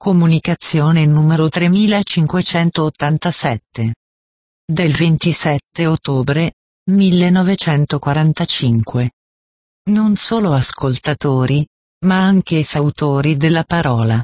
Comunicazione numero 3587. Del 27 ottobre 1945. Non solo ascoltatori, ma anche fautori della parola.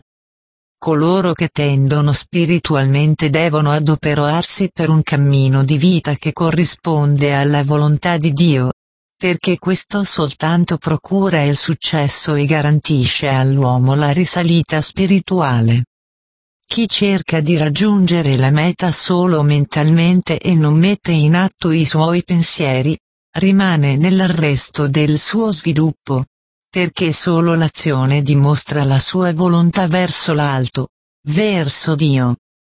Coloro che tendono spiritualmente devono adoperarsi per un cammino di vita che corrisponde alla volontà di Dio, perché questo soltanto procura il successo e garantisce all'uomo la risalita spirituale. Chi cerca di raggiungere la meta solo mentalmente e non mette in atto i suoi pensieri, rimane nell'arresto del suo sviluppo, perché solo l'azione dimostra la sua volontà verso l'alto, verso Dio.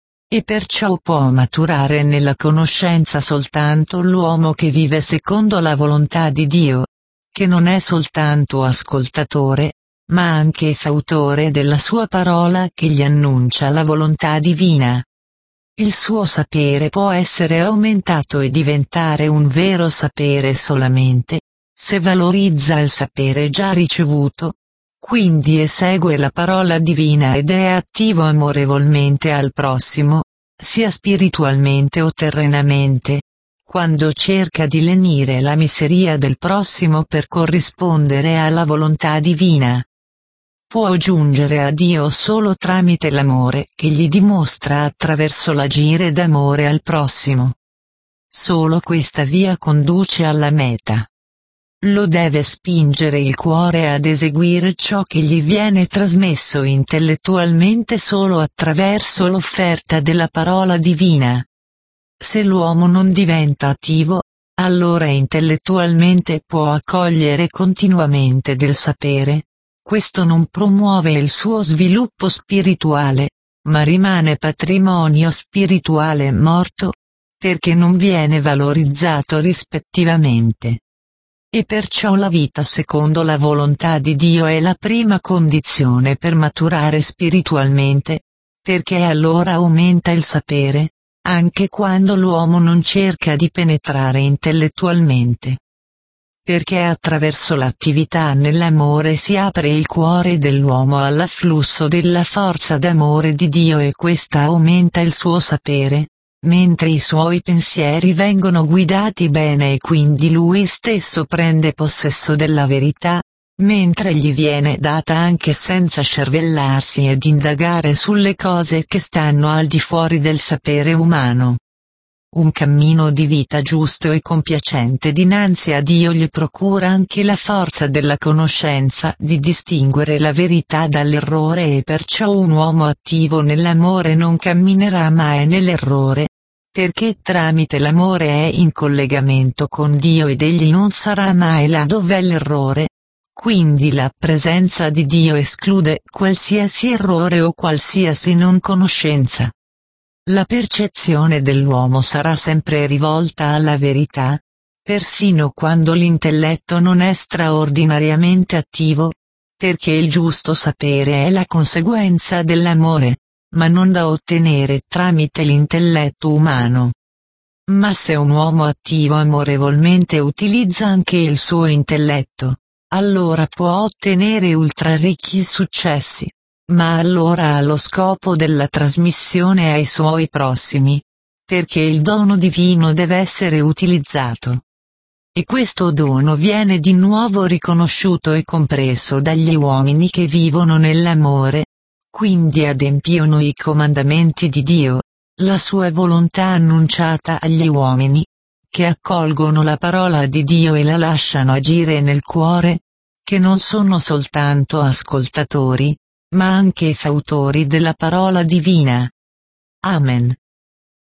E perciò può maturare nella conoscenza soltanto l'uomo che vive secondo la volontà di Dio, che non è soltanto ascoltatore, ma anche fautore della sua parola che gli annuncia la volontà divina. Il suo sapere può essere aumentato e diventare un vero sapere solamente, se valorizza il sapere già ricevuto, quindi esegue la parola divina ed è attivo amorevolmente al prossimo, sia spiritualmente o terrenamente, quando cerca di lenire la miseria del prossimo per corrispondere alla volontà divina. Può giungere a Dio solo tramite l'amore che gli dimostra attraverso l'agire d'amore al prossimo. Solo questa via conduce alla meta. Lo deve spingere il cuore ad eseguire ciò che gli viene trasmesso intellettualmente solo attraverso l'offerta della parola divina. Se l'uomo non diventa attivo, allora intellettualmente può accogliere continuamente del sapere. Questo non promuove il suo sviluppo spirituale, ma rimane patrimonio spirituale morto, perché non viene valorizzato rispettivamente. E perciò la vita secondo la volontà di Dio è la prima condizione per maturare spiritualmente, perché allora aumenta il sapere, anche quando l'uomo non cerca di penetrare intellettualmente. Perché attraverso l'attività nell'amore si apre il cuore dell'uomo all'afflusso della forza d'amore di Dio e questa aumenta il suo sapere, mentre i suoi pensieri vengono guidati bene e quindi lui stesso prende possesso della verità, mentre gli viene data anche senza scervellarsi ed indagare sulle cose che stanno al di fuori del sapere umano. Un cammino di vita giusto e compiacente dinanzi a Dio gli procura anche la forza della conoscenza di distinguere la verità dall'errore e perciò un uomo attivo nell'amore non camminerà mai nell'errore, perché tramite l'amore è in collegamento con Dio ed egli non sarà mai là dov'è l'errore. Quindi la presenza di Dio esclude qualsiasi errore o qualsiasi non conoscenza. La percezione dell'uomo sarà sempre rivolta alla verità, persino quando l'intelletto non è straordinariamente attivo, perché il giusto sapere è la conseguenza dell'amore, ma non da ottenere tramite l'intelletto umano. Ma se un uomo attivo amorevolmente utilizza anche il suo intelletto, allora può ottenere ultra ricchi successi. Ma allora ha lo scopo della trasmissione ai suoi prossimi, perché il dono divino deve essere utilizzato. E questo dono viene di nuovo riconosciuto e compreso dagli uomini che vivono nell'amore, quindi adempiono i comandamenti di Dio, la sua volontà annunciata agli uomini, che accolgono la parola di Dio e la lasciano agire nel cuore, che non sono soltanto ascoltatori, ma anche fautori della parola divina. Amen.